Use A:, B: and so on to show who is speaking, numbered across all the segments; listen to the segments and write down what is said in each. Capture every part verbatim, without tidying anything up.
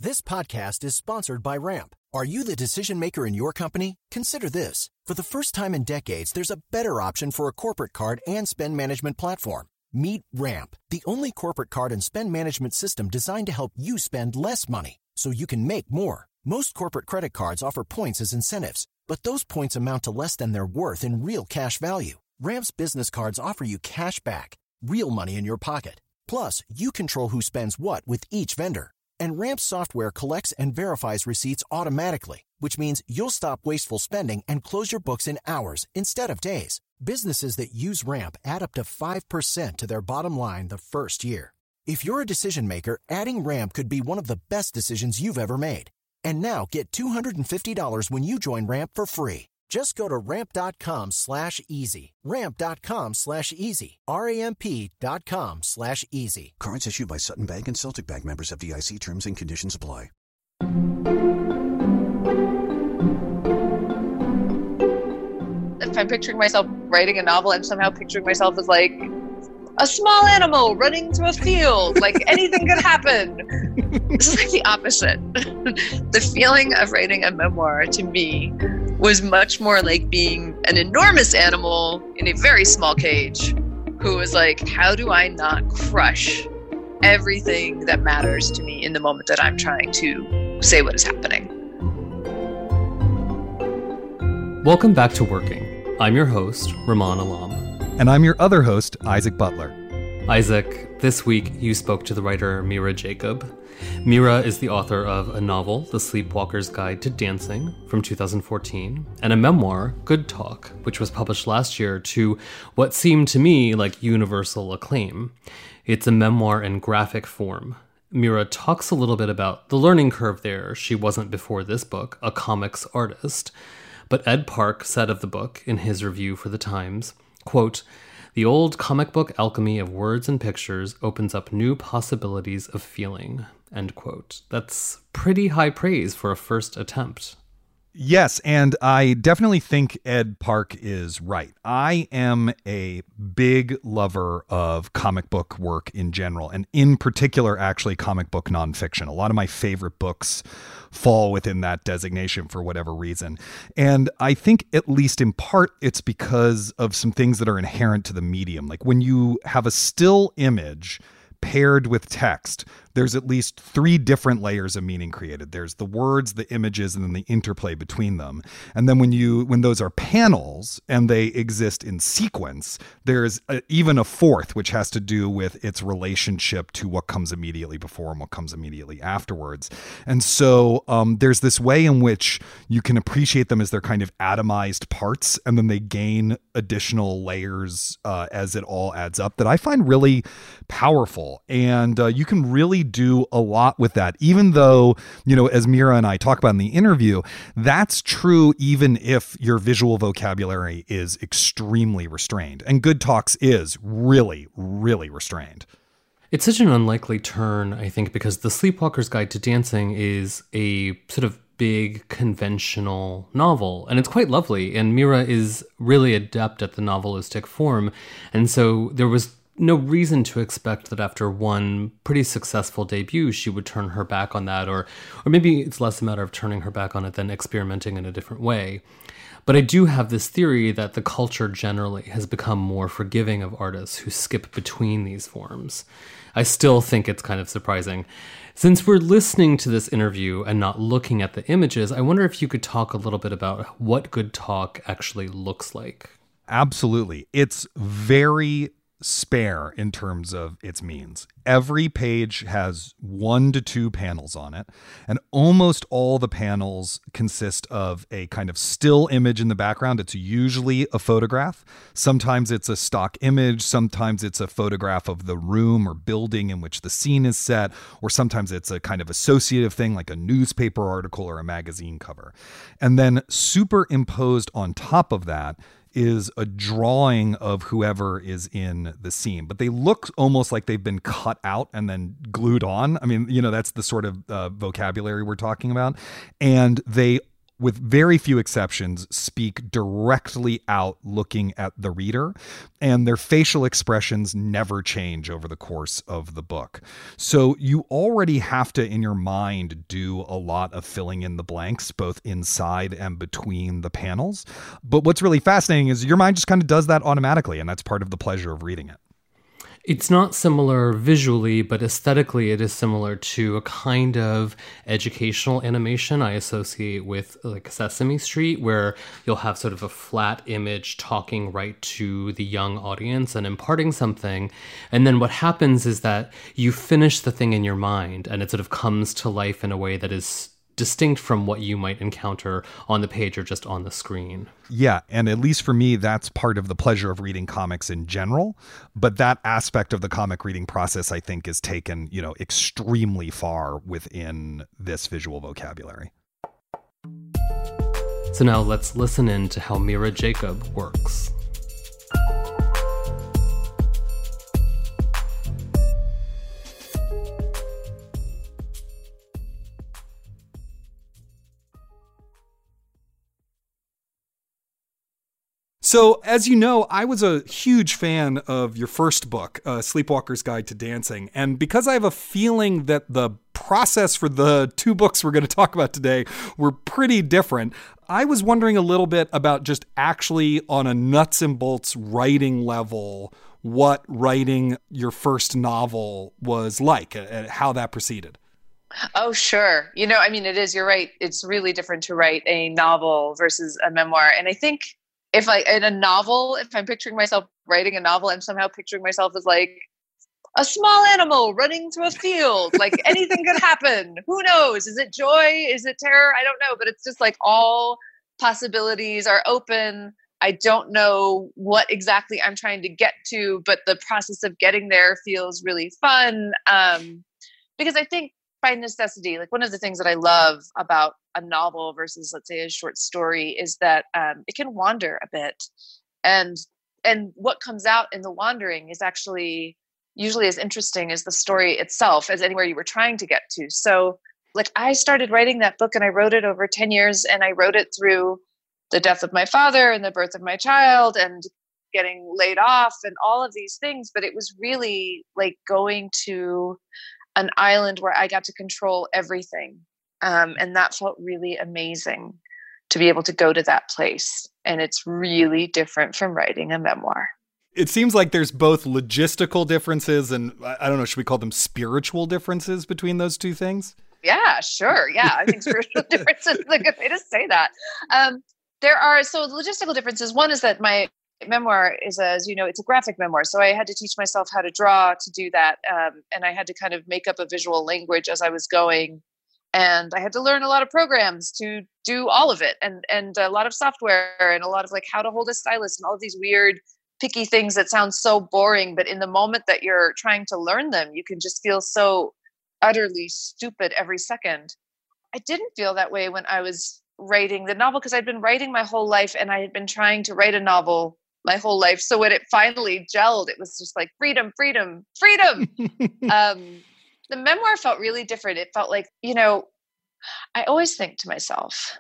A: This podcast is sponsored by Ramp. Are you the decision maker in your company? Consider this. For the first time in decades, there's a better option for a corporate card and spend management platform. Meet Ramp, the only corporate card and spend management system designed to help you spend less money so you can make more. Most corporate credit cards offer points as incentives, but those points amount to less than their worth in real cash value. Ramp's business cards offer you cash back, real money in your pocket. Plus, you control who spends what with each vendor. And Ramp's software collects and verifies receipts automatically, which means you'll stop wasteful spending and close your books in hours instead of days. Businesses that use Ramp add up to five percent to their bottom line the first year. If you're a decision maker, adding Ramp could be one of the best decisions you've ever made. And now get two hundred fifty dollars when you join Ramp for free. Just go to ramp.com slash easy. Ramp.com slash easy. R-A-M-P dot com slash easy.
B: Cards issued by Sutton Bank and Celtic Bank, members, F D I C. Terms and conditions apply.
C: If I'm picturing myself writing a novel, I'm somehow picturing myself as like a small animal running through a field. Like anything could happen. This is like the opposite. The feeling of writing a memoir to me was much more like being an enormous animal in a very small cage who was like, how do I not crush everything that matters to me in the moment that I'm trying to say what is happening?
D: Welcome back to Working. I'm your host, Rahman Alam.
E: And I'm your other host, Isaac Butler.
D: Isaac, this week you spoke to the writer Mira Jacob. Mira is the author of a novel, The Sleepwalker's Guide to Dancing, from two thousand fourteen, and a memoir, Good Talk, which was published last year to what seemed to me like universal acclaim. It's a memoir in graphic form. Mira talks a little bit about the learning curve there. She wasn't, before this book, a comics artist. But Ed Park said of the book in his review for The Times, quote, "The old comic book alchemy of words and pictures opens up new possibilities of feeling," end quote. That's pretty high praise for a first attempt.
E: Yes, and I definitely think Ed Park is right. I am a big lover of comic book work in general, and in particular, actually, comic book nonfiction. A lot of my favorite books fall within that designation for whatever reason. And I think, at least in part, it's because of some things that are inherent to the medium. Like when you have a still image paired with text, there's at least three different layers of meaning created. There's the words, the images, and then the interplay between them. And then when you when those are panels and they exist in sequence, there's a, even a fourth, which has to do with its relationship to what comes immediately before and what comes immediately afterwards. And so um, there's this way in which you can appreciate them as they're kind of atomized parts, and then they gain additional layers uh, as it all adds up, that I find really powerful. And uh, you can really do a lot with that, even though, you know, as Mira and I talk about in the interview, that's true even if your visual vocabulary is extremely restrained. And Good Talks is really, really restrained.
D: It's such an unlikely turn, I think, because The Sleepwalker's Guide to Dancing is a sort of big conventional novel, and it's quite lovely. And Mira is really adept at the novelistic form. And so there was no reason to expect that after one pretty successful debut, she would turn her back on that, or or maybe it's less a matter of turning her back on it than experimenting in a different way. But I do have this theory that the culture generally has become more forgiving of artists who skip between these forms. I still think it's kind of surprising. Since we're listening to this interview and not looking at the images, I wonder if you could talk a little bit about what Good Talk actually looks like.
E: Absolutely. It's very spare in terms of its means. Every page has one to two panels on it, and almost all the panels consist of a kind of still image in the background. It's usually a photograph. Sometimes it's a stock image. Sometimes it's a photograph of the room or building in which the scene is set, or sometimes it's a kind of associative thing like a newspaper article or a magazine cover. And then superimposed on top of that is a drawing of whoever is in the scene, but they look almost like they've been cut out and then glued on. I mean, you know, that's the sort of uh, vocabulary we're talking about. And they with very few exceptions, speak directly out looking at the reader, and their facial expressions never change over the course of the book. So you already have to, in your mind, do a lot of filling in the blanks, both inside and between the panels. But what's really fascinating is your mind just kind of does that automatically, and that's part of the pleasure of reading it.
D: It's not similar visually, but aesthetically it is similar to a kind of educational animation I associate with like Sesame Street, where you'll have sort of a flat image talking right to the young audience and imparting something. And then what happens is that you finish the thing in your mind and it sort of comes to life in a way that is distinct from what you might encounter on the page or just on the screen.
E: Yeah, and at least for me, that's part of the pleasure of reading comics in general. But that aspect of the comic reading process, I think, is taken, you know, extremely far within this visual vocabulary.
D: So now let's listen in to how Mira Jacob works.
F: So, as you know, I was a huge fan of your first book, uh, Sleepwalker's Guide to Dancing. And because I have a feeling that the process for the two books we're going to talk about today were pretty different, I was wondering a little bit about just actually on a nuts and bolts writing level, what writing your first novel was like, and how that proceeded.
C: Oh, sure. You know, I mean, it is, you're right. It's really different to write a novel versus a memoir. And I think if I, in a novel, if I'm picturing myself writing a novel, I'm somehow picturing myself as like a small animal running through a field. Like anything could happen. Who knows? Is it joy? Is it terror? I don't know. But it's just like all possibilities are open. I don't know what exactly I'm trying to get to, but the process of getting there feels really fun. Um, because I think by necessity, like one of the things that I love about a novel versus, let's say, a short story is that um, it can wander a bit. And and what comes out in the wandering is actually usually as interesting as the story itself, as anywhere you were trying to get to. So like I started writing that book and I wrote it over ten years, and I wrote it through the death of my father and the birth of my child and getting laid off and all of these things. But it was really like going to an island where I got to control everything. Um, and that felt really amazing to be able to go to that place. And it's really different from writing a memoir.
F: It seems like there's both logistical differences and, I don't know, should we call them spiritual differences between those two things?
C: Yeah, sure. Yeah, I think spiritual differences is a good way to say that. Um, there are, so logistical differences. One is that my memoir is, as you know, it's a graphic memoir. So I had to teach myself how to draw to do that. Um, and I had to kind of make up a visual language as I was going. And I had to learn a lot of programs to do all of it, and, and a lot of software and a lot of like how to hold a stylus and all of these weird picky things that sound so boring. But in the moment that you're trying to learn them, you can just feel so utterly stupid every second. I didn't feel that way when I was writing the novel because I'd been writing my whole life and I had been trying to write a novel my whole life. So when it finally gelled, it was just like freedom, freedom, freedom. um, the memoir felt really different. It felt like, you know, I always think to myself,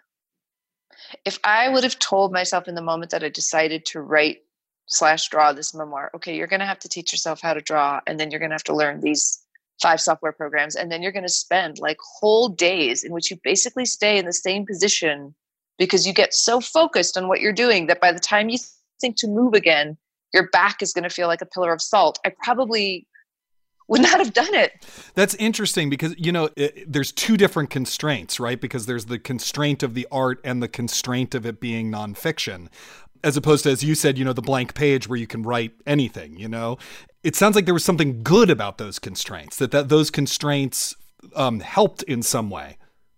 C: if I would have told myself in the moment that I decided to write slash draw this memoir, okay, you're going to have to teach yourself how to draw, and then you're going to have to learn these five software programs, and then you're going to spend like whole days in which you basically stay in the same position because you get so focused on what you're doing that by the time you think to move again, your back is going to feel like a pillar of salt. I probably would not have done it.
F: That's interesting because, you know, it, there's two different constraints, right? Because there's the constraint of the art and the constraint of it being nonfiction, as opposed to, as you said, you know, the blank page where you can write anything, you know. It sounds like there was something good about those constraints, that, that those constraints um, helped in some way.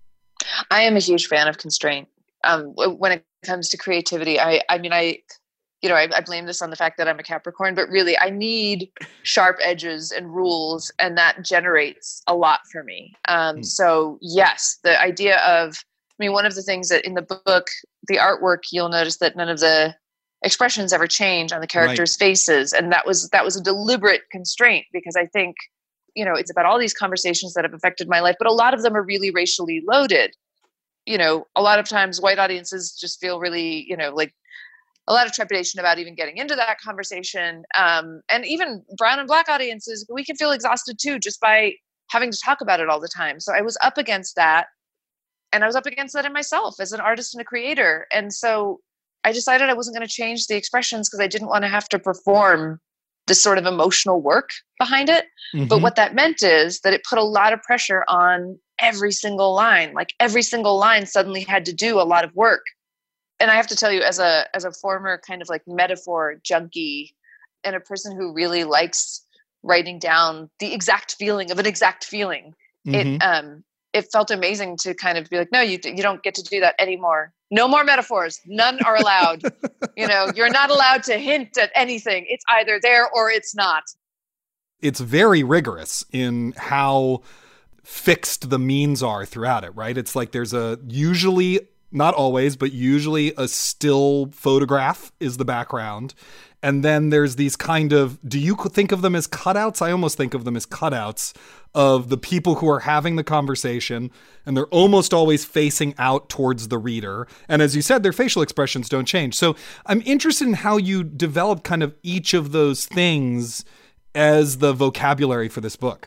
C: I am a huge fan of constraint. Um, when it comes to creativity, I, I mean, I... You know, I, I blame this on the fact that I'm a Capricorn, but really I need sharp edges and rules, and that generates a lot for me. Um, mm. So yes, the idea of, I mean, one of the things that in the book, the artwork, you'll notice that none of the expressions ever change on the characters' right. faces. And that was, that was a deliberate constraint because I think, you know, it's about all these conversations that have affected my life, but a lot of them are really racially loaded. you know, a lot of times white audiences just feel really, you know, like a lot of trepidation about even getting into that conversation. Um, and even brown and black audiences, we can feel exhausted too, just by having to talk about it all the time. So I was up against that. And I was up against that in myself as an artist and a creator. And so I decided I wasn't going to change the expressions because I didn't want to have to perform this sort of emotional work behind it. Mm-hmm. But what that meant is that it put a lot of pressure on every single line. Like every single line suddenly had to do a lot of work. And I have to tell you, as a as a former kind of like metaphor junkie and a person who really likes writing down the exact feeling of an exact feeling, mm-hmm. it um it felt amazing to kind of be like, no, you you don't get to do that anymore. No more metaphors. None are allowed. You know, you're not allowed to hint at anything. It's either there or it's not.
F: It's very rigorous in how fixed the means are throughout it, right? It's like there's a usually, not always, but usually a still photograph is the background. And then there's these kind of, do you think of them as cutouts? I almost think of them as cutouts of the people who are having the conversation, and they're almost always facing out towards the reader. And as you said, their facial expressions don't change. So I'm interested in how you develop kind of each of those things as the vocabulary for this book.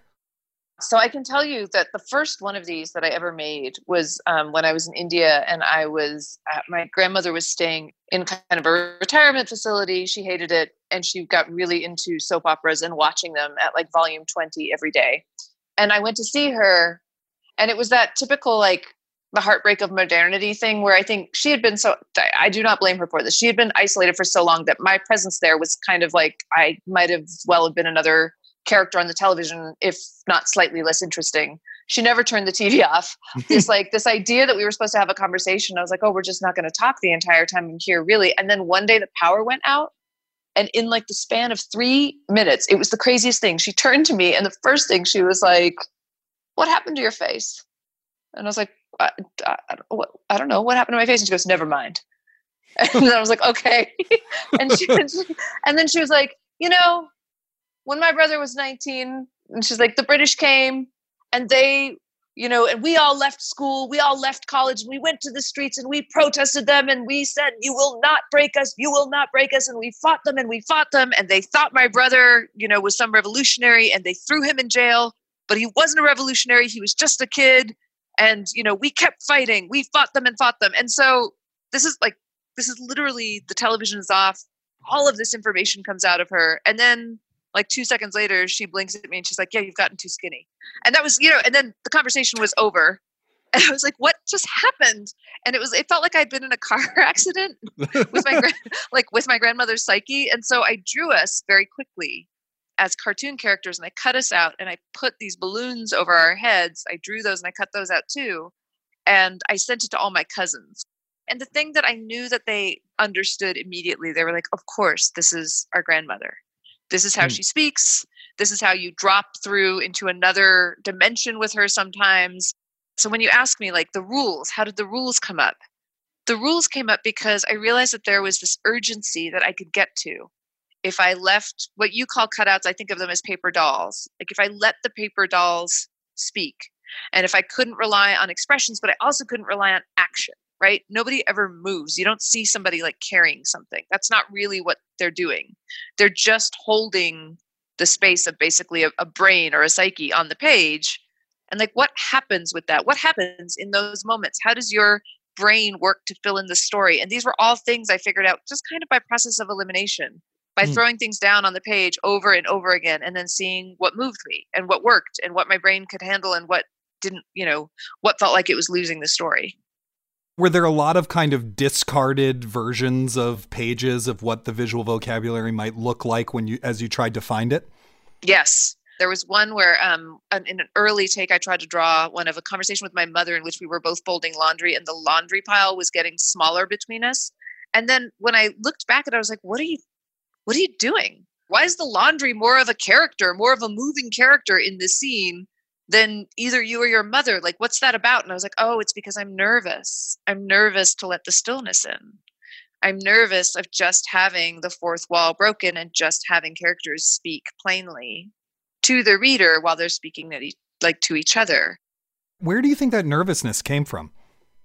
C: So I can tell you that the first one of these that I ever made was um, when I was in India, and I was, uh, my grandmother was staying in kind of a retirement facility. She hated it, and she got really into soap operas and watching them at like volume twenty every day. And I went to see her, and it was that typical, like, the heartbreak of modernity thing where I think she had been so, I do not blame her for this. She had been isolated for so long that my presence there was kind of like, I might have well have been another character on the television, if not slightly less interesting. She never turned the T V off. It's like this idea that we were supposed to have a conversation. I was like, oh, we're just not going to talk the entire time I'm here, really. And then one day the power went out. And in like the span of three minutes, it was the craziest thing. She turned to me, and the first thing she was like, what happened to your face? And I was like, I, I, I don't know. What happened to my face? And she goes, never mind. And then I was like, okay. and, she, and, she, and then she was like, you know, when my brother was nineteen, and she's like, the British came and they, you know, and we all left school, we all left college, and we went to the streets and we protested them, and we said, you will not break us, you will not break us. And we fought them and we fought them. And they thought my brother, you know, was some revolutionary, and they threw him in jail, but he wasn't a revolutionary. He was just a kid. And, you know, we kept fighting. We fought them and fought them. And so this is like, this is literally, the television is off. All of this information comes out of her. And then like two seconds later, she blinks at me and she's like, yeah, you've gotten too skinny. And that was, you know, and then the conversation was over. And I was like, what just happened? And it was, it felt like I'd been in a car accident with my, like with my grandmother's psyche. And so I drew us very quickly as cartoon characters, and I cut us out, and I put these balloons over our heads. I drew those and I cut those out too. And I sent it to all my cousins. And the thing that I knew that they understood immediately, they were like, of course, this is our grandmother. This is how mm. she speaks. This is how you drop through into another dimension with her sometimes. So when you ask me, like, the rules, how did the rules come up? The rules came up because I realized that there was this urgency that I could get to. If I left what you call cutouts, I think of them as paper dolls. Like if I let the paper dolls speak, and if I couldn't rely on expressions, but I also couldn't rely on action, right? Nobody ever moves. You don't see somebody like carrying something. That's not really what they're doing. They're just holding the space of basically a, a brain or a psyche on the page. And like, what happens with that? What happens in those moments? How does your brain work to fill in the story? And these were all things I figured out just kind of by process of elimination. By mm. throwing things down on the page over and over again, and then seeing what moved me and what worked and what my brain could handle and what didn't, you know, what felt like it was losing the story.
F: Were there a lot of kind of discarded versions of pages of what the visual vocabulary might look like when you, as you tried to find it?
C: Yes. There was one where um, in an early take, I tried to draw one of a conversation with my mother in which we were both folding laundry, and the laundry pile was getting smaller between us. And then when I looked back at it, I was like, what are you What are you doing? Why is the laundry more of a character, more of a moving character in this scene than either you or your mother? Like, what's that about? And I was like, oh, it's because I'm nervous. I'm nervous to let the stillness in. I'm nervous of just having the fourth wall broken and just having characters speak plainly to the reader while they're speaking at each, like to each other.
F: Where do you think that nervousness came from?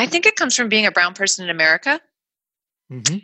C: I think it comes from being a brown person in America.
F: Mm-hmm.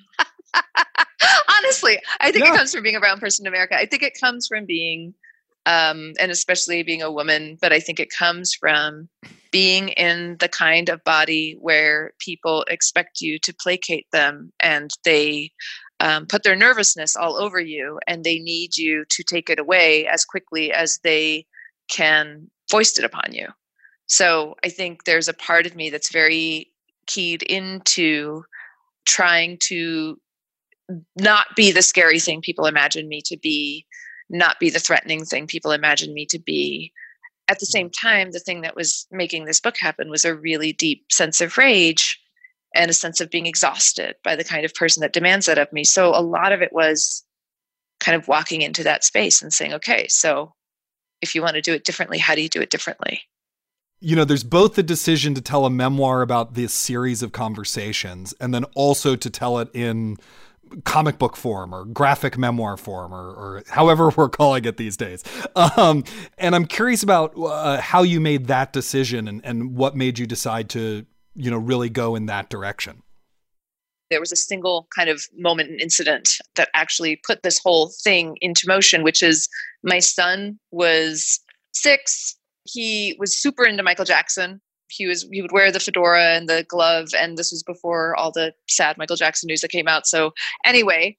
C: Honestly, I think
F: Yeah.
C: it comes from being a brown person in America. I think it comes from being, um, and especially being a woman, but I think it comes from being in the kind of body where people expect you to placate them, and they um, put their nervousness all over you, and they need you to take it away as quickly as they can foist it upon you. So I think there's a part of me that's very keyed into trying to not be the scary thing people imagine me to be, not be the threatening thing people imagine me to be. At the same time, the thing that was making this book happen was a really deep sense of rage and a sense of being exhausted by the kind of person that demands that of me. So a lot of it was kind of walking into that space and saying, okay, so if you want to do it differently, how do you do it differently?
F: You know, there's both the decision to tell a memoir about this series of conversations and then also to tell it in comic book form or graphic memoir form or, or however we're calling it these days. Um, and I'm curious about uh, how you made that decision and, and what made you decide to, you know, really go in that direction.
C: There was a single kind of moment and incident that actually put this whole thing into motion, which is my son was six. He was super into Michael Jackson. He was, he would wear the fedora and the glove. And this was before all the sad Michael Jackson news that came out. So anyway,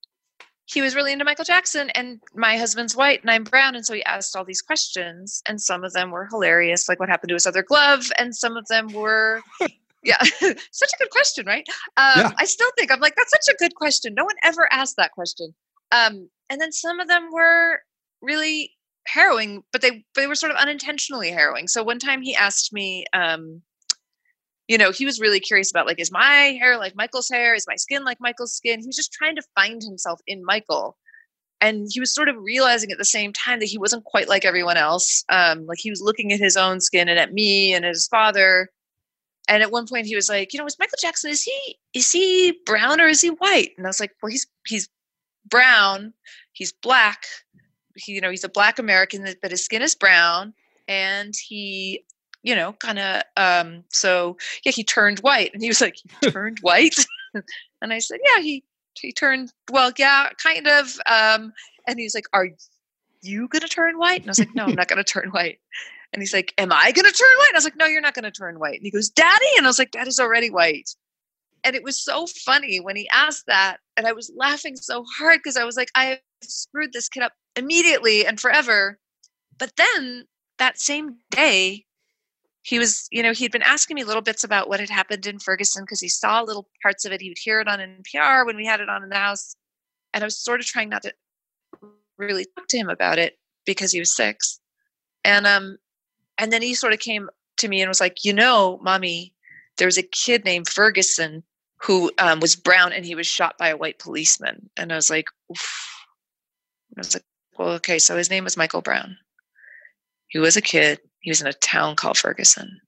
C: he was really into Michael Jackson, and my husband's white and I'm brown. And so he asked all these questions, and some of them were hilarious, like what happened to his other glove. And some of them were, yeah, such a good question, right? Um, yeah. I still think I'm like, that's such a good question. No one ever asked that question. Um, and then some of them were really harrowing, but they but they were sort of unintentionally harrowing. So one time he asked me, um, you know, he was really curious about, like, is my hair like Michael's hair? Is my skin like Michael's skin? He was just trying to find himself in Michael. And he was sort of realizing at the same time that he wasn't quite like everyone else. Um, like he was looking at his own skin and at me and at his father. And at one point he was like, you know, is Michael Jackson, is he is he brown or is he white? And I was like, well, he's he's brown, he's black. He, you know, he's a black American, but his skin is brown, and he, you know, kind of, um, so yeah, he turned white. And he was like, he turned white? And I said, yeah, he, he turned, well, yeah, kind of. Um, and he was like, are you going to turn white? And I was like, no, I'm not going to turn white. And he's like, am I going to turn white? And I was like, no, you're not going to turn white. And he goes, Daddy? And I was like, Daddy's already white. And it was so funny when he asked that. And I was laughing so hard because I was like, I screwed this kid up immediately and forever. But then that same day, he was, you know, he'd been asking me little bits about what had happened in Ferguson because he saw little parts of it. He would hear it on N P R when we had it on in the house. And I was sort of trying not to really talk to him about it because he was six. And, um, and then he sort of came to me and was like, you know, Mommy, there was a kid named Ferguson who um, was brown and he was shot by a white policeman. And I was like, oof. And I was like, well, okay, so his name was Michael Brown. He was a kid. He was in a town called Ferguson.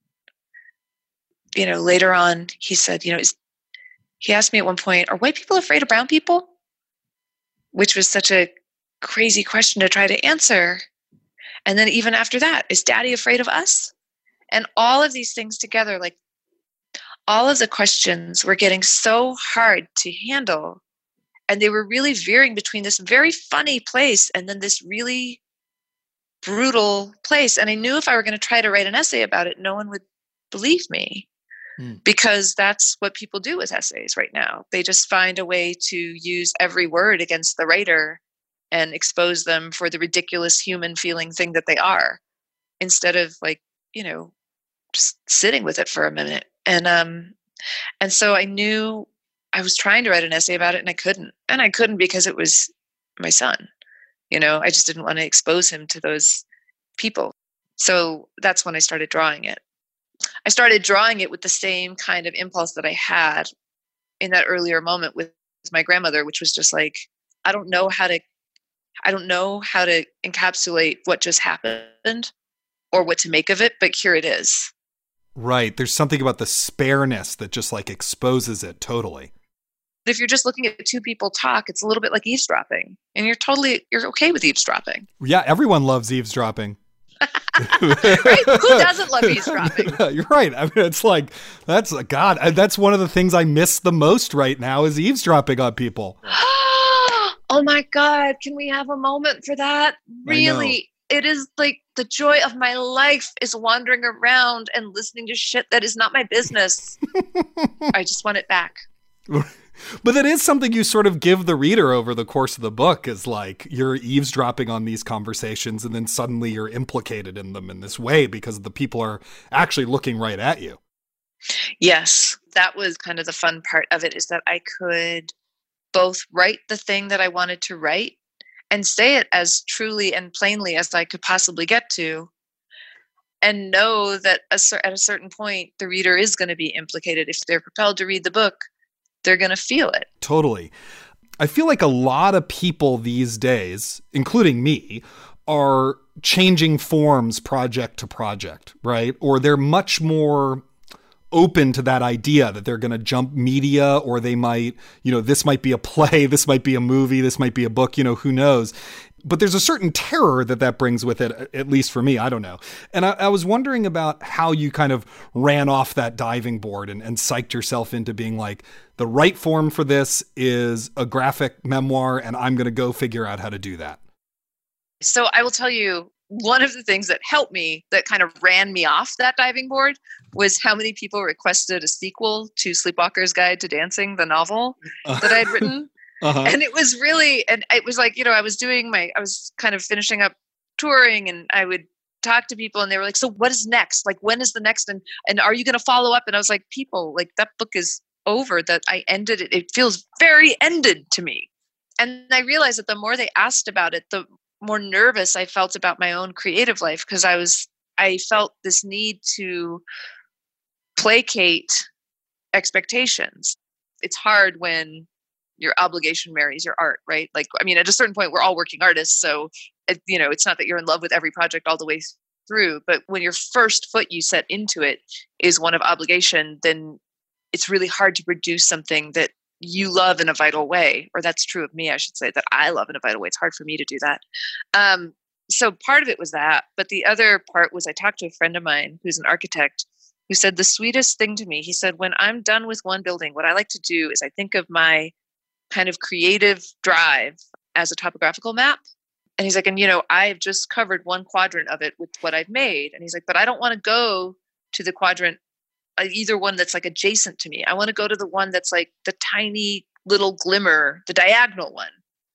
C: You know, later on, he said, you know, is, he asked me at one point, are white people afraid of brown people? Which was such a crazy question to try to answer. And then even after that, is Daddy afraid of us? And all of these things together, like all of the questions were getting so hard to handle. And they were really veering between this very funny place and then this really brutal place. And I knew if I were going to try to write an essay about it, no one would believe me mm. because that's what people do with essays right now. They just find a way to use every word against the writer and expose them for the ridiculous human feeling thing that they are, instead of, like, you know, just sitting with it for a minute. And, um, and so I knew I was trying to write an essay about it and I couldn't, and I couldn't because it was my son. You know, I just didn't want to expose him to those people. So that's when I started drawing it. I started drawing it with the same kind of impulse that I had in that earlier moment with my grandmother, which was just like, I don't know how to, I don't know how to encapsulate what just happened or what to make of it, but here it is.
F: Right. There's something about the spareness that just like exposes it totally.
C: If you're just looking at two people talk, it's a little bit like eavesdropping, and you're totally, you're okay with eavesdropping.
F: Yeah. Everyone loves eavesdropping.
C: Right? Who doesn't love eavesdropping?
F: You're right. I mean, it's like, that's, God, that's one of the things I miss the most right now is eavesdropping on people.
C: Oh my God, can we have a moment for that? Really, it is like the joy of my life is wandering around and listening to shit that is not my business. I just want it back.
F: But it is something you sort of give the reader over the course of the book, is like you're eavesdropping on these conversations and then suddenly you're implicated in them in this way because the people are actually looking right at you.
C: Yes, that was kind of the fun part of it, is that I could both write the thing that I wanted to write and say it as truly and plainly as I could possibly get to, and know that a, at a certain point, the reader is going to be implicated. If they're propelled to read the book, they're going to feel it.
F: Totally. I feel like a lot of people these days, including me, are changing forms project to project, right? Or they're much more open to that idea that they're going to jump media, or they might, you know, this might be a play, this might be a movie, this might be a book, you know, who knows? But there's a certain terror that that brings with it, at least for me, I don't know. And I, I was wondering about how you kind of ran off that diving board and, and psyched yourself into being like, the right form for this is a graphic memoir, and I'm going to go figure out how to do that.
C: So I will tell you, one of the things that helped me, that kind of ran me off that diving board, was how many people requested a sequel to Sleepwalker's Guide to Dancing, the novel uh, that I'd written. Uh-huh. And it was really, and it was like, you know, I was doing my, I was kind of finishing up touring, and I would talk to people and they were like, so what is next? Like, when is the next? And, and are you going to follow up? And I was like, people, like, that book is over, that I ended it. It feels very ended to me. And I realized that the more they asked about it, the more nervous I felt about my own creative life, because I was, I felt this need to placate expectations. It's hard when your obligation marries your art, right? Like, I mean, at a certain point, we're all working artists. So, it, you know, it's not that you're in love with every project all the way through, but when your first foot you set into it is one of obligation, then it's really hard to produce something that you love in a vital way. Or that's true of me, I should say, that I love in a vital way. It's hard for me to do that. Um, so part of it was that, but the other part was I talked to a friend of mine who's an architect, who said the sweetest thing to me. He said, when I'm done with one building, what I like to do is I think of my kind of creative drive as a topographical map. And he's like, and you know, I've just covered one quadrant of it with what I've made. And he's like, but I don't want to go to the quadrant, uh, either one that's like adjacent to me. I want to go to the one that's like the tiny little glimmer, the diagonal one.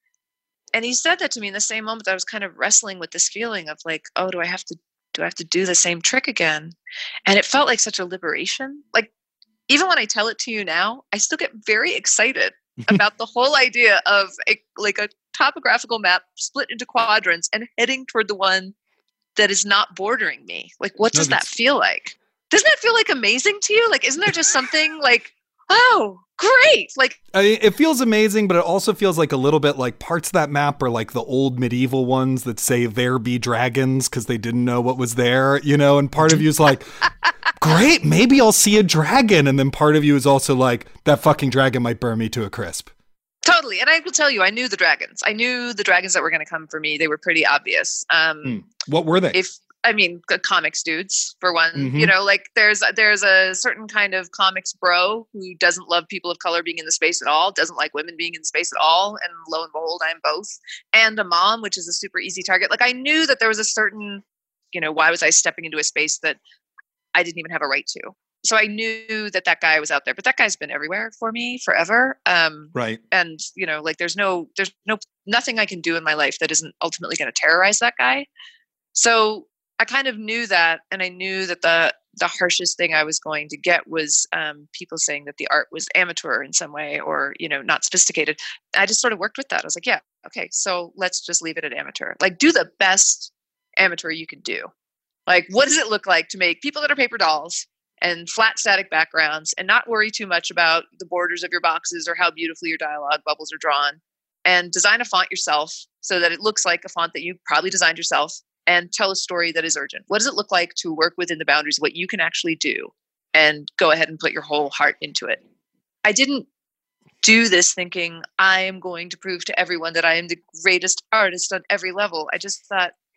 C: And he said that to me in the same moment that I was kind of wrestling with this feeling of like, oh, do I have to, do I have to do the same trick again? And it felt like such a liberation. Like, even when I tell it to you now, I still get very excited about the whole idea of a, like a topographical map split into quadrants and heading toward the one that is not bordering me. Like, what does no, that feel like? Doesn't that feel like amazing to you? Like, isn't there just something like, oh, great. Like,
F: I mean, it feels amazing, but it also feels like a little bit like parts of that map are like the old medieval ones that say there be dragons because they didn't know what was there, you know, and part of you is like, great, maybe I'll see a dragon. And then part of you is also like, that fucking dragon might burn me to a crisp.
C: Totally. And I will tell you, I knew the dragons. I knew the dragons that were going to come for me. They were pretty obvious. Um,
F: mm. What were they?
C: If I mean, comics dudes, for one.
F: Mm-hmm.
C: You know, like there's there's a certain kind of comics bro who doesn't love people of color being in the space at all, doesn't like women being in space at all. And lo and behold, I'm both. And a mom, which is a super easy target. Like, I knew that there was a certain, you know, why was I stepping into a space that I didn't even have a right to? So I knew that that guy was out there, but that guy's been everywhere for me forever. Um,
F: right.
C: And, you know, like there's no, there's no, nothing I can do in my life that isn't ultimately going to terrorize that guy. So I kind of knew that. And I knew that the, the harshest thing I was going to get was um, people saying that the art was amateur in some way or, you know, not sophisticated. I just sort of worked with that. I was like, yeah, okay, so let's just leave it at amateur. Like, do the best amateur you can do. Like, what does it look like to make people that are paper dolls and flat static backgrounds and not worry too much about the borders of your boxes or how beautifully your dialogue bubbles are drawn, and design a font yourself so that it looks like a font that you probably designed yourself, and tell a story that is urgent. What does it look like to work within the boundaries of what you can actually do and go ahead and put your whole heart into it? I didn't do this thinking I am going to prove to everyone that I am the greatest artist on every level. I just thought,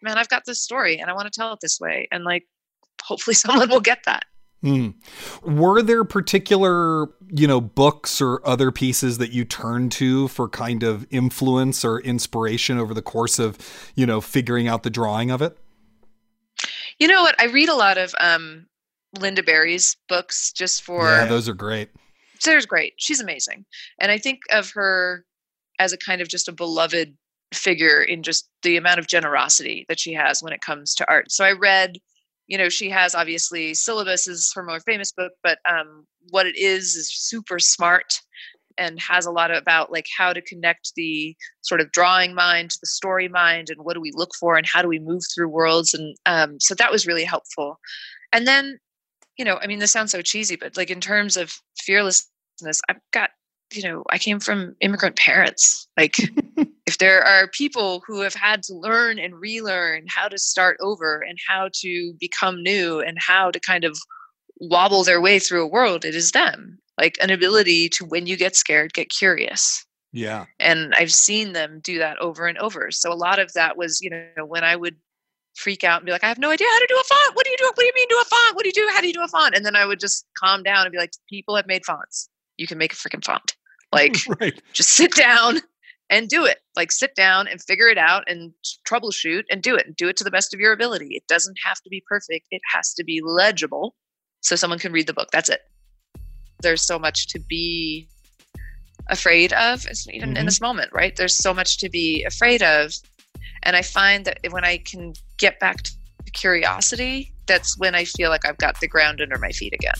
C: man, I've got this story and I want to tell it this way. And like, hopefully someone will get that.
F: Mm. Were there particular, you know, books or other pieces that you turned to for kind of influence or inspiration over the course of, you know, figuring out the drawing of it?
C: You know what? I read a lot of um, Linda Berry's books just for...
F: Yeah, those are great.
C: Sarah's great. She's amazing. And I think of her as a kind of just a beloved figure in just the amount of generosity that she has when it comes to art. So I read... You know, she has obviously Syllabus is her more famous book, but um, What It Is is super smart and has a lot about like how to connect the sort of drawing mind to the story mind and what do we look for and how do we move through worlds. And um, so that was really helpful. And then, you know, I mean, this sounds so cheesy, but like in terms of fearlessness, I've got, you know, I came from immigrant parents. Like if there are people who have had to learn and relearn how to start over and how to become new and how to kind of wobble their way through a world, it is them. Like an ability to, when you get scared, get curious.
F: Yeah.
C: And I've seen them do that over and over. So a lot of that was, you know, when I would freak out and be like, I have no idea how to do a font. What do you do? What do you mean do a font? What do you do? How do you do a font? And then I would just calm down and be like, people have made fonts. You can make a freaking font. Like,
F: right.
C: Just sit down and do it. Like, sit down and figure it out and troubleshoot and do it and do it to the best of your ability. It doesn't have to be perfect. It has to be legible so someone can read the book. That's it. There's so much to be afraid of, even mm-hmm. in this moment, right? There's so much to be afraid of. And I find that when I can get back to curiosity, that's when I feel like I've got the ground under my feet again.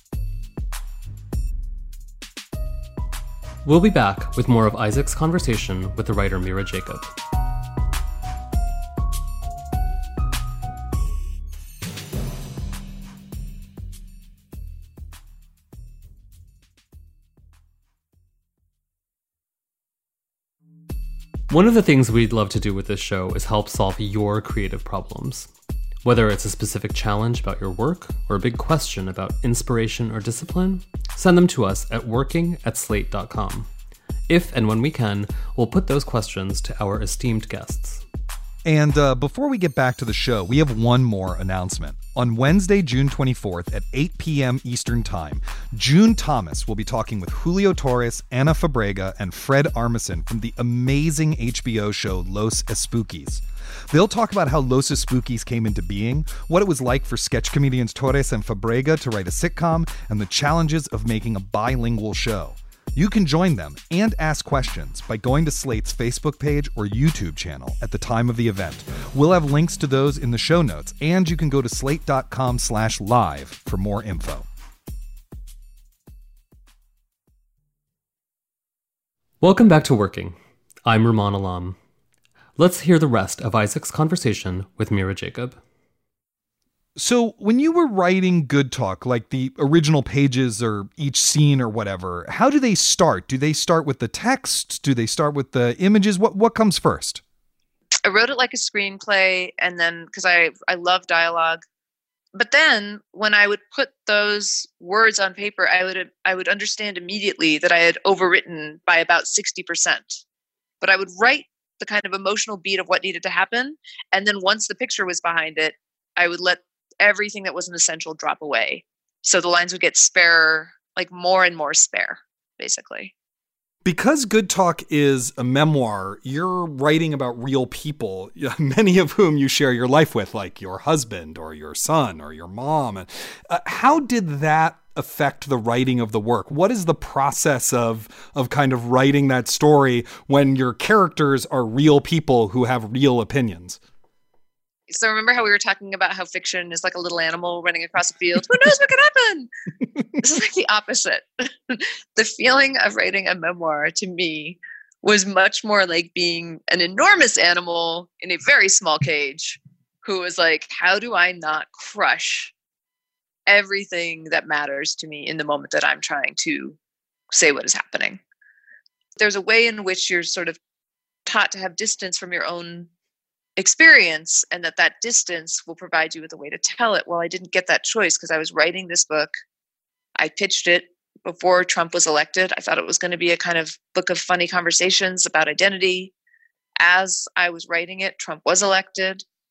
D: We'll be back with more of Isaac's conversation with the writer Mira Jacob. One of the things we'd love to do with this show is help solve your creative problems. Whether it's a specific challenge about your work or a big question about inspiration or discipline, send them to us at working at slate dot com. If and when we can, we'll put those questions to our esteemed guests.
E: And uh, before we get back to the show, we have one more announcement. On Wednesday, June twenty-fourth at eight p.m. Eastern Time, June Thomas will be talking with Julio Torres, Ana Fabrega, and Fred Armisen from the amazing H B O show Los Espookies. They'll talk about how Los Espookies came into being, what it was like for sketch comedians Torres and Fabrega to write a sitcom, and the challenges of making a bilingual show. You can join them and ask questions by going to Slate's Facebook page or YouTube channel at the time of the event. We'll have links to those in the show notes, and you can go to slate.com slash live for more info.
D: Welcome back to Working. I'm Rumaan Alam. Let's hear the rest of Isaac's conversation with Mira Jacob.
E: So when you were writing Good Talk, like the original pages or each scene or whatever, how do they start? Do they start with the text? Do they start with the images? What what comes first?
C: I wrote it like a screenplay, and then because I I love dialogue, but then when I would put those words on paper, I would I would understand immediately that I had overwritten by about sixty percent. But I would write the kind of emotional beat of what needed to happen, and then once the picture was behind it, I would let everything that wasn't essential drop away. So the lines would get spare, like more and more spare, basically.
F: Because Good Talk is a memoir, you're writing about real people, many of whom you share your life with, like your husband or your son or your mom. Uh, how did that affect the writing of the work? What is the process of of kind of writing that story when your characters are real people who have real opinions?
C: So remember how we were talking about how fiction is like a little animal running across a field? Who knows what could happen? This is like the opposite. The feeling of writing a memoir to me was much more like being an enormous animal in a very small cage who was like, how do I not crush everything that matters to me in the moment that I'm trying to say what is happening? There's a way in which you're sort of taught to have distance from your own experience, and that that distance will provide you with a way to tell it. Well, I didn't get that choice because I was writing this book. I pitched it before Trump was elected. I thought it was going to be a kind of book of funny conversations about identity. As I was writing it, Trump was elected.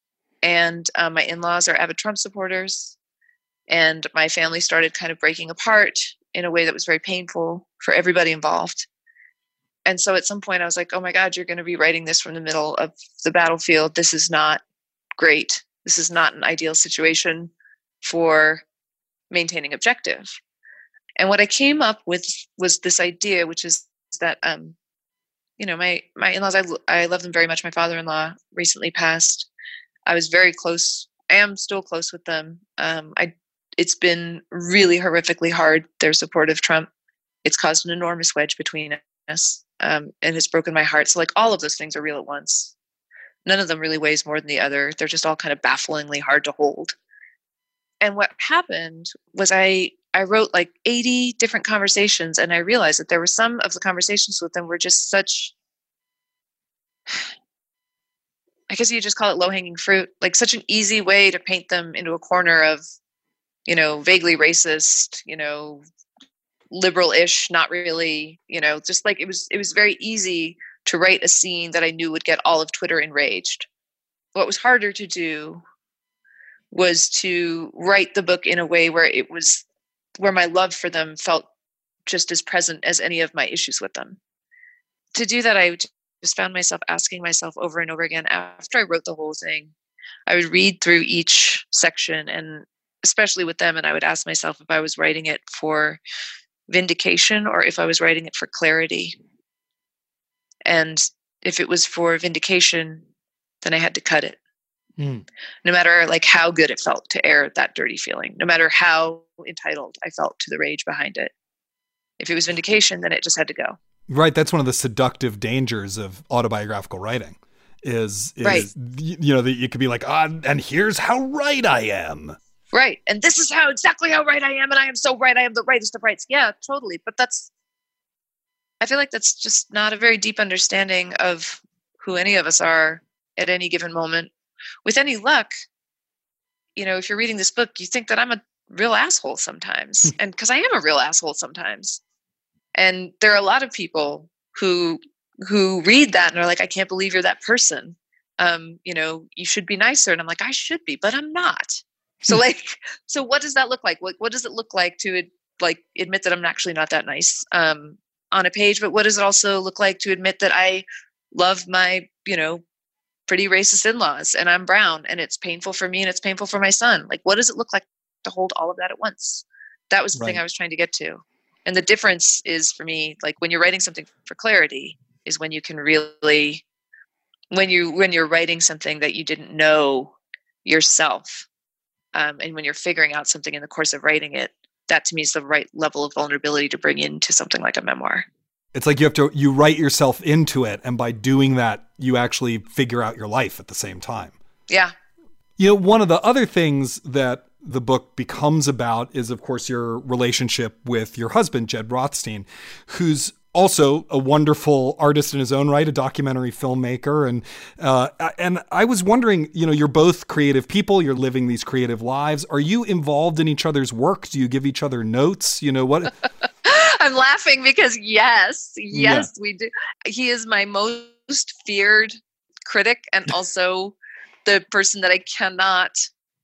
C: And uh, my in-laws are avid Trump supporters. And my family started kind of breaking apart in a way that was very painful for everybody involved. And so at some point I was like, oh my God, you're going to be writing this from the middle of the battlefield. This is not great. This is not an ideal situation for maintaining objective. And what I came up with was this idea, which is that, um, you know, my, my in-laws, I, I love them very much. My father-in-law recently passed. I was very close. I am still close with them. Um, I, it's been really horrifically hard, their support of Trump. It's caused an enormous wedge between us, um, and it's broken my heart. So like all of those things are real at once. None of them really weighs more than the other. They're just all kind of bafflingly hard to hold. And what happened was I, I wrote like eighty different conversations, and I realized that there were some of the conversations with them were just such, I guess you just call it low-hanging fruit, like such an easy way to paint them into a corner of, you know, vaguely racist, you know, liberal-ish, not really, you know, just like it was, it was very easy to write a scene that I knew would get all of Twitter enraged. What was harder to do was to write the book in a way where it was, where my love for them felt just as present as any of my issues with them. To do that, I just found myself asking myself over and over again, after I wrote the whole thing, I would read through each section, and especially with them, and I would ask myself if I was writing it for vindication or if I was writing it for clarity. And if it was for vindication, then I had to cut it. Mm. No matter like how good it felt to air that dirty feeling, no matter how entitled I felt to the rage behind it. If it was vindication, then it just had to go.
F: Right. That's one of the seductive dangers of autobiographical writing is, is
C: right.
F: you know, that you could be like, ah, and here's how right I am.
C: Right. And this is how exactly how right I am. And I am so right. I am the rightest of rights. Yeah, totally. But that's, I feel like that's just not a very deep understanding of who any of us are at any given moment. With any luck, you know, if you're reading this book, you think that I'm a real asshole sometimes. And because I am a real asshole sometimes. And there are a lot of people who who read that and are like, I can't believe you're that person. Um, you know, you should be nicer. And I'm like, I should be, but I'm not. So like, so what does that look like? What what does it look like to like admit that I'm actually not that nice um, on a page? But what does it also look like to admit that I love my, you know, pretty racist in-laws and I'm brown and it's painful for me and it's painful for my son? Like, what does it look like to hold all of that at once? That was the right. thing I was trying to get to. And the difference is for me, like when you're writing something for clarity is when you can really, when you, when you're writing something that you didn't know yourself. Um, and when you're figuring out something in the course of writing it, that to me is the right level of vulnerability to bring into something like a memoir.
F: It's like you have to, you write yourself into it. And by doing that, you actually figure out your life at the same time.
C: Yeah.
F: You know, one of the other things that the book becomes about is, of course, your relationship with your husband, Jed Rothstein, who's also a wonderful artist in his own right, a documentary filmmaker. And uh, and I was wondering, you know, you're both creative people. You're living these creative lives. Are you involved in each other's work? Do you give each other notes? You know, what...
C: I'm laughing because yes, yes, yeah. we do. He is my most feared critic and also the person that I cannot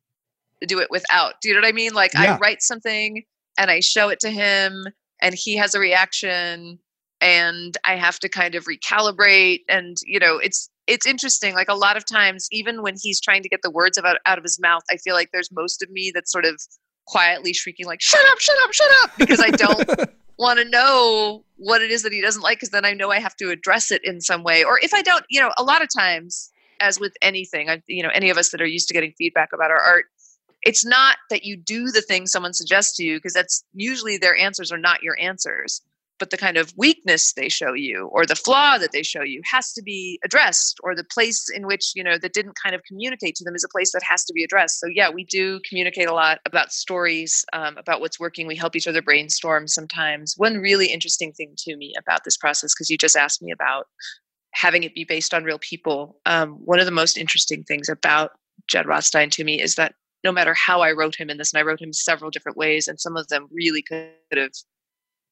C: do it without. Do you know what I mean? Like yeah. I write something and I show it to him and he has a reaction and I have to kind of recalibrate. And, you know, it's, it's interesting. Like a lot of times, even when he's trying to get the words out, out of his mouth, I feel like there's most of me that's sort of quietly shrieking like, shut up, shut up, shut up. Because I don't want to know what it is that he doesn't like. Cause then I know I have to address it in some way. Or if I don't, you know, a lot of times, as with anything, I, you know, any of us that are used to getting feedback about our art, it's not that you do the thing someone suggests to you, because that's usually their answers are not your answers, but the kind of weakness they show you or the flaw that they show you has to be addressed, or the place in which, you know, that didn't kind of communicate to them is a place that has to be addressed. So yeah, we do communicate a lot about stories, um, about what's working. We help each other brainstorm sometimes. One really interesting thing to me about this process, because you just asked me about having it be based on real people. Um, one of the most interesting things about Jed Rothstein to me is that no matter how I wrote him in this, and I wrote him several different ways, and some of them really could have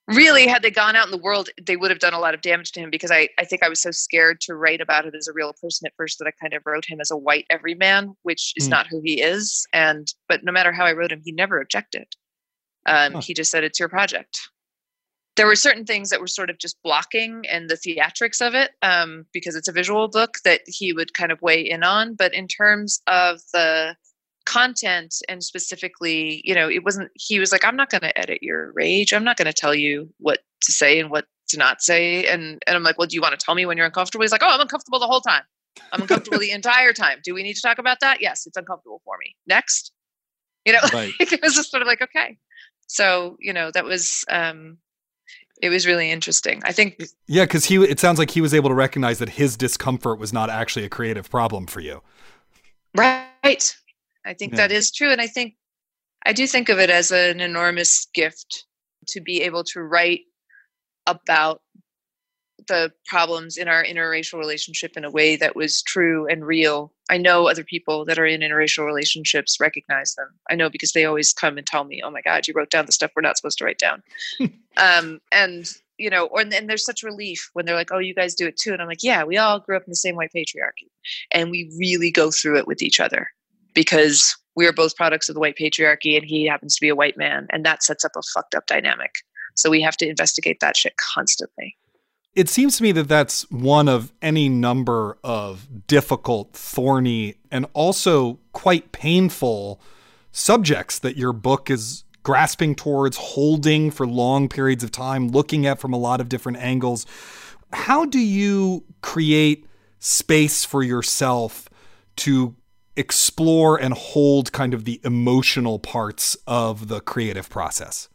C: really, had they gone out in the world, they would have done a lot of damage to him, because I, I think I was so scared to write about it as a real person at first that I kind of wrote him as a white everyman, which is mm. not who he is. And but no matter how I wrote him, he never objected. Um, huh. He just said, it's your project. There were certain things that were sort of just blocking and the theatrics of it, um, because it's a visual book, that he would kind of weigh in on. But in terms of the content, and specifically, you know, it wasn't, he was like, I'm not going to edit your rage. I'm not going to tell you what to say and what to not say. And, and I'm like, well, do you want to tell me when you're uncomfortable? He's like, oh, I'm uncomfortable the whole time. I'm uncomfortable the entire time. Do we need to talk about that? Yes, it's uncomfortable for me. Next, you know, right. It was just sort of like, okay. So, you know, that was, um, it was really interesting. I think.
F: Yeah. Cause he, it sounds like he was able to recognize that his discomfort was not actually a creative problem for you.
C: Right. I think yeah. that is true. And I think, I do think of it as an enormous gift to be able to write about the problems in our interracial relationship in a way that was true and real. I know other people that are in interracial relationships recognize them. I know because they always come and tell me, oh my God, you wrote down the stuff we're not supposed to write down. um, and, you know, or, and there's such relief when they're like, oh, you guys do it too. And I'm like, yeah, we all grew up in the same white patriarchy, and we really go through it with each other, because we are both products of the white patriarchy, and he happens to be a white man. And that sets up a fucked up dynamic. So we have to investigate that shit constantly.
F: It seems to me that that's one of any number of difficult, thorny, and also quite painful subjects that your book is grasping towards, holding for long periods of time, looking at from a lot of different angles. How do you create space for yourself to explore and hold kind of the emotional parts of the creative process?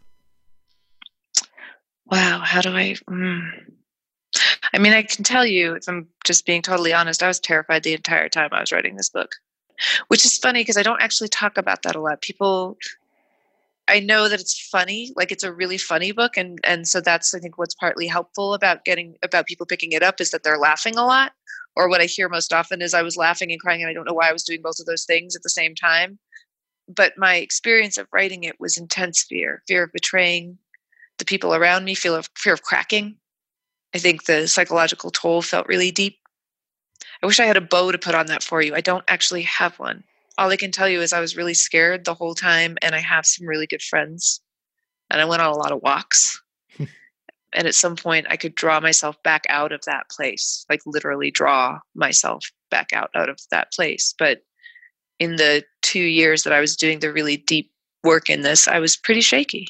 C: Wow. How do I, mm. I mean, I can tell you, if I'm just being totally honest, I was terrified the entire time I was writing this book, which is funny because I don't actually talk about that a lot. People, I know that it's funny, like it's a really funny book. And, and so that's, I think, what's partly helpful about getting, about people picking it up, is that they're laughing a lot. Or what I hear most often is I was laughing and crying, and I don't know why I was doing both of those things at the same time. But my experience of writing it was intense fear, fear of betraying the people around me, fear of, fear of cracking. I think the psychological toll felt really deep. I wish I had a bow to put on that for you. I don't actually have one. All I can tell you is I was really scared the whole time, and I have some really good friends, and I went on a lot of walks. And at some point I could draw myself back out of that place, like literally draw myself back out, out of that place. But in the two years that I was doing the really deep work in this, I was pretty shaky.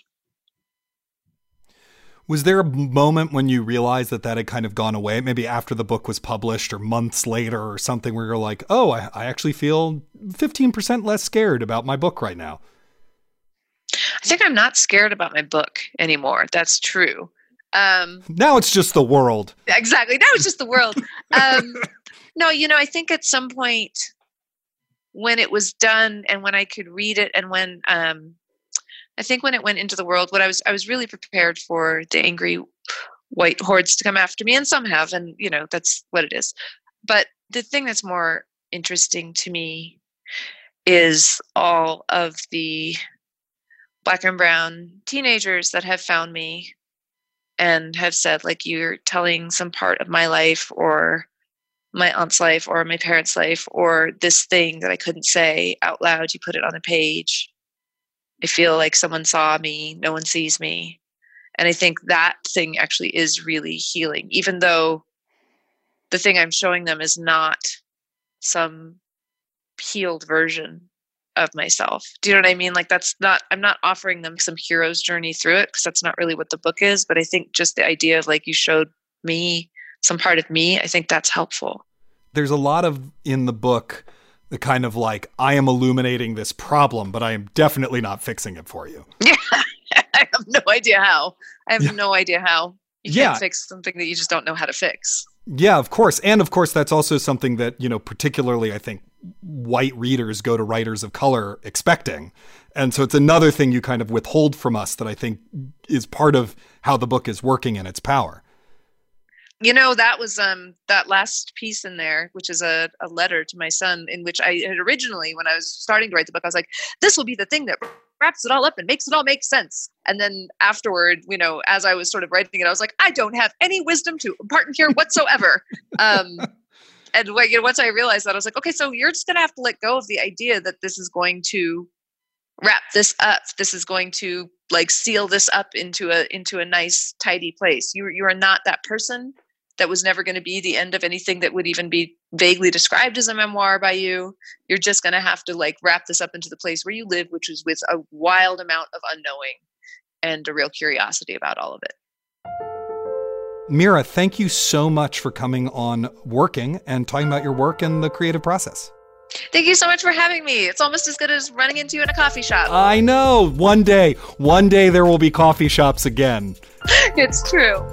F: Was there a moment when you realized that that had kind of gone away, maybe after the book was published or months later or something, where you're like, oh, I, I actually feel fifteen percent less scared about my book right now?
C: I think I'm not scared about my book anymore. That's true. Um,
F: now it's just the world.
C: Exactly. Now it's just the world. Um, no, you know, I think at some point when it was done and when I could read it, and when, um, I think when it went into the world, what I was, I was really prepared for the angry white hordes to come after me, and some have, and you know, that's what it is. But the thing that's more interesting to me is all of the Black and brown teenagers that have found me and have said, like, you're telling some part of my life or my aunt's life or my parents' life, or this thing that I couldn't say out loud, you put it on a page. I feel like someone saw me, no one sees me. And I think that thing actually is really healing, even though the thing I'm showing them is not some healed version of myself. Do you know what I mean? Like, that's not, I'm not offering them some hero's journey through it, because that's not really what the book is. But I think just the idea of, like, you showed me some part of me, I think that's helpful.
F: There's a lot of in the book, the kind of like, I am illuminating this problem, but I am definitely not fixing it for you.
C: Yeah. I have no idea how. I have yeah. no idea how. You
F: yeah.
C: can't fix something that you just don't know how to fix.
F: Yeah, of course. And of course, that's also something that, you know, particularly I think white readers go to writers of color expecting. And so it's another thing you kind of withhold from us that I think is part of how the book is working in its power.
C: You know, that was um that last piece in there, which is a, a letter to my son, in which I had originally, when I was starting to write the book, I was like, this will be the thing that wraps it all up and makes it all make sense. And then afterward, you know, as I was sort of writing it, I was like, I don't have any wisdom to impart in here whatsoever. um, and like, you know, once I realized that, I was like, okay, so you're just going to have to let go of the idea that this is going to wrap this up. This is going to like seal this up into a into a nice, tidy place. You you are not that person. That was never going to be the end of anything that would even be vaguely described as a memoir by you. You're just going to have to like wrap this up into the place where you live, which is with a wild amount of unknowing and a real curiosity about all of it.
F: Mira, thank you so much for coming on Working and talking about your work and the creative process.
C: Thank you so much for having me. It's almost as good as running into you in a coffee shop.
F: I know. One day, one day there will be coffee shops again.
C: It's true.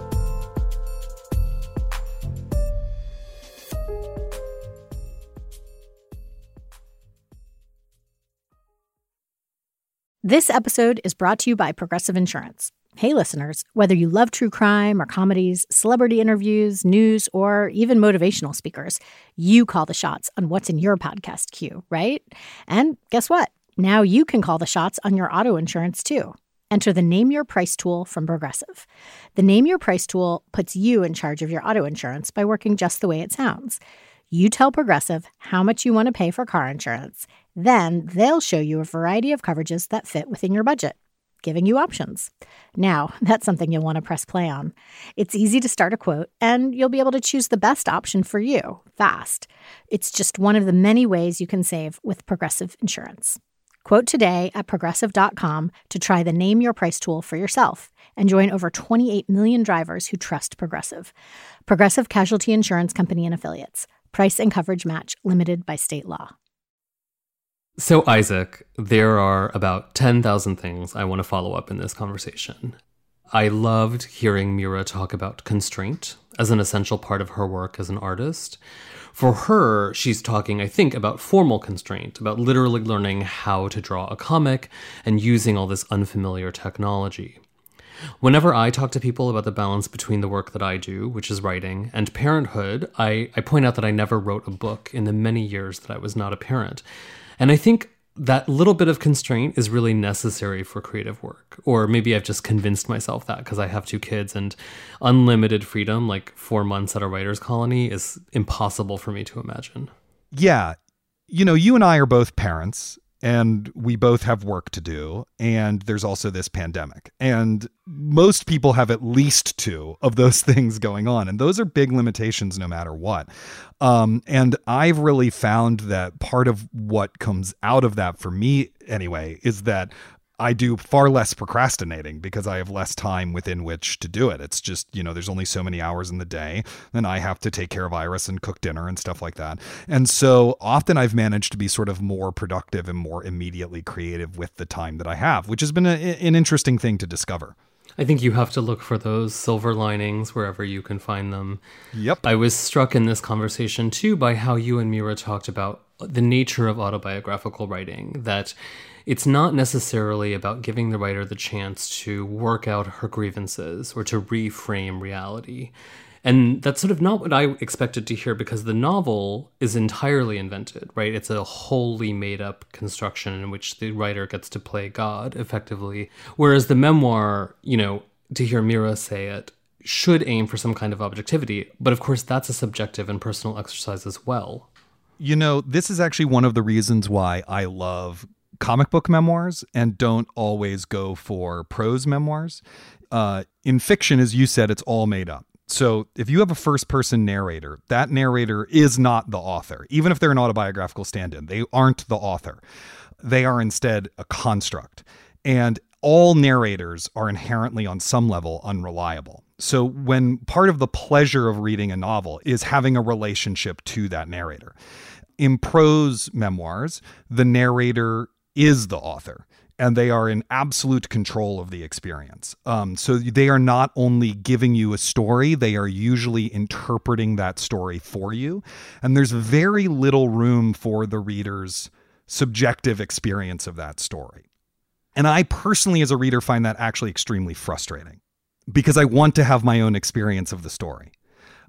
G: This episode is brought to you by Progressive Insurance. Hey, listeners, whether you love true crime or comedies, celebrity interviews, news, or even motivational speakers, you call the shots on what's in your podcast queue, right? And guess what? Now you can call the shots on your auto insurance, too. Enter the Name Your Price tool from Progressive. The Name Your Price tool puts you in charge of your auto insurance by working just the way it sounds. You tell Progressive how much you want to pay for car insurance. Then they'll show you a variety of coverages that fit within your budget, giving you options. Now, that's something you'll want to press play on. It's easy to start a quote, and you'll be able to choose the best option for you, fast. It's just one of the many ways you can save with Progressive Insurance. Quote today at Progressive dot com to try the Name Your Price tool for yourself and join over twenty-eight million drivers who trust Progressive. Progressive Casualty Insurance Company and Affiliates. Price and coverage match limited by state law.
D: So, Isaac, there are about ten thousand things I want to follow up in this conversation. I loved hearing Mira talk about constraint as an essential part of her work as an artist. For her, she's talking, I think, about formal constraint, about literally learning how to draw a comic and using all this unfamiliar technology. Whenever I talk to people about the balance between the work that I do, which is writing, and parenthood, I, I point out that I never wrote a book in the many years that I was not a parent. And I think that little bit of constraint is really necessary for creative work. Or maybe I've just convinced myself that because I have two kids and unlimited freedom, like four months at a writer's colony, is impossible for me to imagine.
E: Yeah. You know, you and I are both parents. And we both have work to do. And there's also this pandemic. And most people have at least two of those things going on. And those are big limitations no matter what. Um, and I've really found that part of what comes out of that for me anyway, is that I do far less procrastinating because I have less time within which to do it. It's just, you know, there's only so many hours in the day. Then I have to take care of Iris and cook dinner and stuff like that. And so often I've managed to be sort of more productive and more immediately creative with the time that I have, which has been a, an interesting thing to discover.
D: I think you have to look for those silver linings wherever you can find them.
E: Yep.
D: I was struck in this conversation, too, by how you and Mira talked about the nature of autobiographical writing, that it's not necessarily about giving the writer the chance to work out her grievances or to reframe reality. And that's sort of not what I expected to hear, because the novel is entirely invented, right? It's a wholly made-up construction in which the writer gets to play God, effectively. Whereas the memoir, you know, to hear Mira say it, should aim for some kind of objectivity. But of course, that's a subjective and personal exercise as well.
E: You know, this is actually one of the reasons why I love comic book memoirs and don't always go for prose memoirs. Uh, in fiction, as you said, it's all made up. So if you have a first-person narrator, that narrator is not the author. Even if they're an autobiographical stand-in, they aren't the author. They are instead a construct. And all narrators are inherently, on some level, unreliable. So when part of the pleasure of reading a novel is having a relationship to that narrator. In prose memoirs, the narrator is the author, and they are in absolute control of the experience. Um, so they are not only giving you a story, they are usually interpreting that story for you. And there's very little room for the reader's subjective experience of that story. And I personally, as a reader, find that actually extremely frustrating because I want to have my own experience of the story.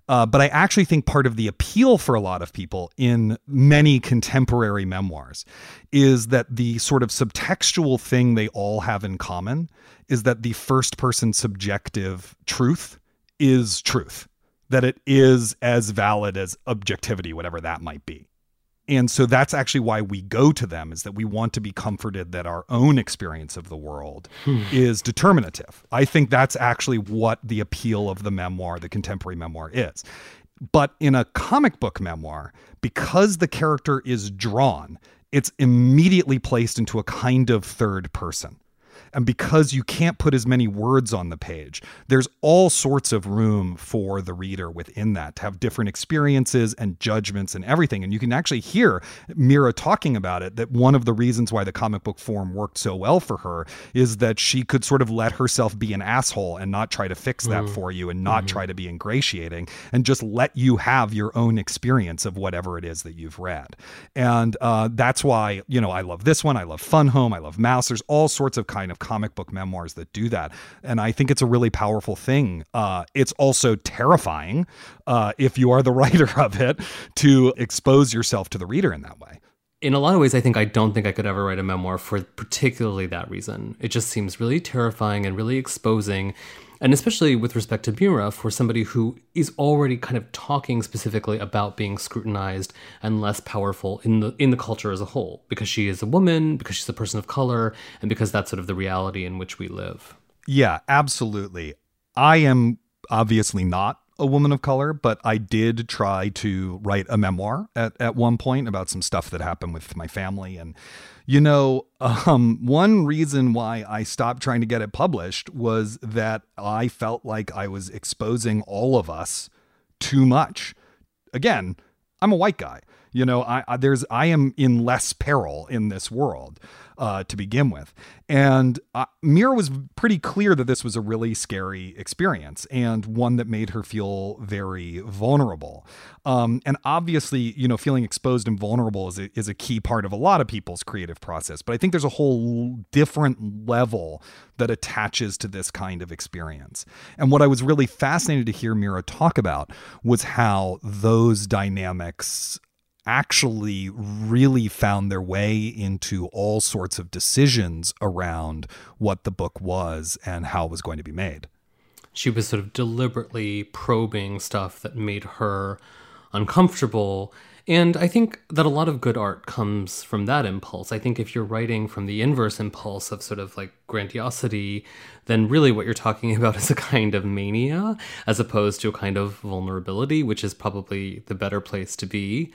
E: Uh, but I actually think part of the appeal for a lot of people in many contemporary memoirs is that the sort of subtextual thing they all have in common is that the first person subjective truth is truth, that it is as valid as objectivity, whatever that might be. And so that's actually why we go to them, is that we want to be comforted that our own experience of the world hmm. is determinative. I think that's actually what the appeal of the memoir, the contemporary memoir, is. But in a comic book memoir, because the character is drawn, it's immediately placed into a kind of third person. And because you can't put as many words on the page, there's all sorts of room for the reader within that to have different experiences and judgments and everything. And you can actually hear Mira talking about it, that one of the reasons why the comic book form worked so well for her is that she could sort of let herself be an asshole and not try to fix that mm. for you and not mm-hmm. try to be ingratiating and just let you have your own experience of whatever it is that you've read. And uh, that's why, you know, I love this one. I love Fun Home. I love Mouse. There's all sorts of kind of comic book memoirs that do that. And I think it's a really powerful thing. Uh, it's also terrifying uh, if you are the writer of it to expose yourself to the reader in that way.
D: In a lot of ways, I think I don't think I could ever write a memoir for particularly that reason. It just seems really terrifying and really exposing. And especially with respect to Mira, for somebody who is already kind of talking specifically about being scrutinized and less powerful in the in the culture as a whole, because she is a woman, because she's a person of color, and because that's sort of the reality in which we live.
E: Yeah, absolutely. I am obviously not a woman of color, but I did try to write a memoir at, at one point about some stuff that happened with my family. And, you know, um, one reason why I stopped trying to get it published was that I felt like I was exposing all of us too much. Again, I'm a white guy. You know, I, I there's I am in less peril in this world uh, to begin with. And uh, Mira was pretty clear that this was a really scary experience and one that made her feel very vulnerable. Um, and obviously, you know, feeling exposed and vulnerable is a, is a key part of a lot of people's creative process. But I think there's a whole different level that attaches to this kind of experience. And what I was really fascinated to hear Mira talk about was how those dynamics actually really found their way into all sorts of decisions around what the book was and how it was going to be made.
D: She was sort of deliberately probing stuff that made her uncomfortable. And I think that a lot of good art comes from that impulse. I think if you're writing from the inverse impulse of sort of like grandiosity, then really what you're talking about is a kind of mania as opposed to a kind of vulnerability, which is probably the better place to be.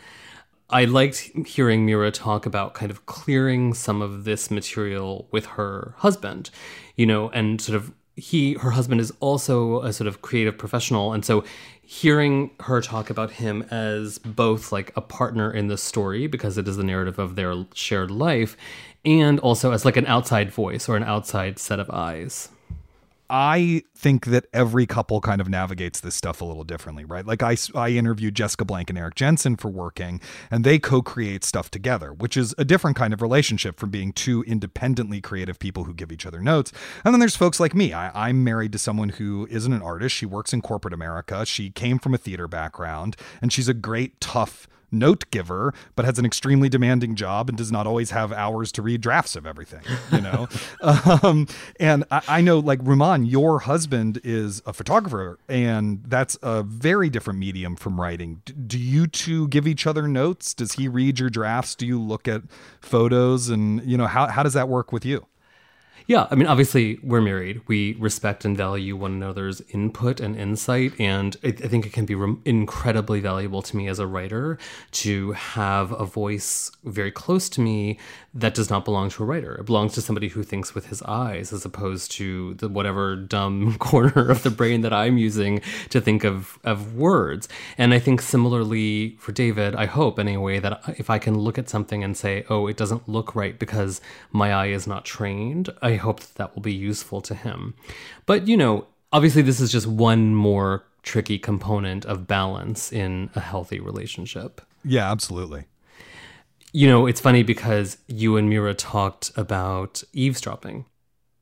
D: I liked hearing Mira talk about kind of clearing some of this material with her husband, you know, and sort of he, her husband is also a sort of creative professional. And so hearing her talk about him as both like a partner in the story, because it is the narrative of their shared life, and also as like an outside voice or an outside set of eyes.
E: I think that every couple kind of navigates this stuff a little differently, right? Like I, I interviewed Jessica Blank and Eric Jensen for Working, and they co-create stuff together, which is a different kind of relationship from being two independently creative people who give each other notes. And then there's folks like me. I, I'm married to someone who isn't an artist. She works in corporate America. She came from a theater background, and she's a great, tough note giver, but has an extremely demanding job and does not always have hours to read drafts of everything, you know? um, and I, I know, like, Rumaan, your husband is a photographer, and that's a very different medium from writing. D- do you two give each other notes? Does he read your drafts? Do you look at photos? And, you know, how, how does that work with you?
D: Yeah, I mean, obviously, we're married. We respect and value one another's input and insight, and I, I think it can be re- incredibly valuable to me as a writer to have a voice very close to me that does not belong to a writer. It belongs to somebody who thinks with his eyes as opposed to the whatever dumb corner of the brain that I'm using to think of, of words. And I think similarly for David, I hope anyway, that if I can look at something and say, oh, it doesn't look right because my eye is not trained, I hope that that will be useful to him. But, you know, obviously this is just one more tricky component of balance in a healthy relationship.
E: Yeah, absolutely.
D: You know, it's funny because you and Mira talked about eavesdropping.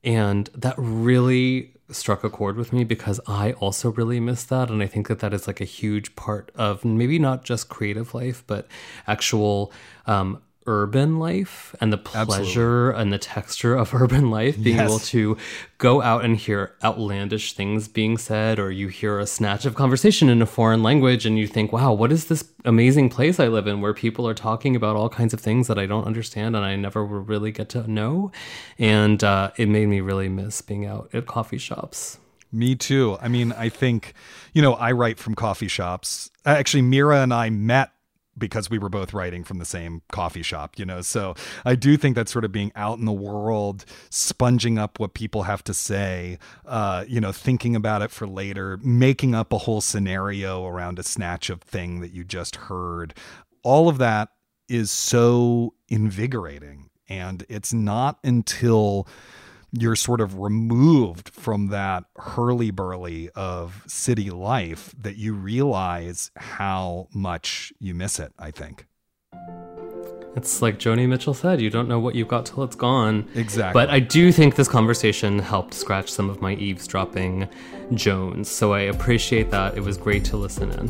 D: And that really struck a chord with me because I also really miss that. And I think that that is like a huge part of maybe not just creative life, but actual um, urban life and the pleasure Absolutely. And the texture of urban life, being yes. able to go out and hear outlandish things being said, or you hear a snatch of conversation in a foreign language and you think, wow, what is this amazing place I live in where people are talking about all kinds of things that I don't understand and I never will really get to know. And uh, it made me really miss being out at coffee shops.
E: Me too. I mean, I think, you know, I write from coffee shops. Actually, Mira and I met because we were both writing from the same coffee shop, you know? So I do think that sort of being out in the world, sponging up what people have to say, uh, you know, thinking about it for later, making up a whole scenario around a snatch of thing that you just heard. All of that is so invigorating. And it's not until you're sort of removed from that hurly-burly of city life that you realize how much you miss it, I think.
D: It's like Joni Mitchell said, you don't know what you've got till it's gone.
E: Exactly.
D: But I do think this conversation helped scratch some of my eavesdropping Jones, so I appreciate that. It was great to listen in.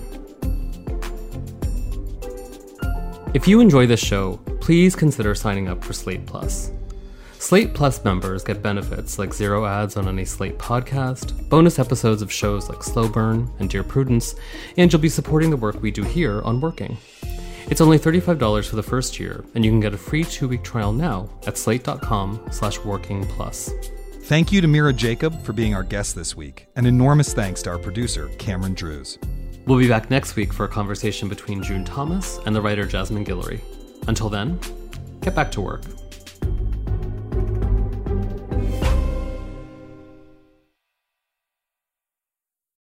D: If you enjoy this show, please consider signing up for Slate Plus. Slate Plus members get benefits like zero ads on any Slate podcast, bonus episodes of shows like Slow Burn and Dear Prudence, and you'll be supporting the work we do here on Working. It's only thirty-five dollars for the first year, and you can get a free two-week trial now at slate.com slash working plus.
E: Thank you to Mira Jacob for being our guest this week, and enormous thanks to our producer, Cameron Drews.
D: We'll be back next week for a conversation between June Thomas and the writer Jasmine Guillory. Until then, get back to work.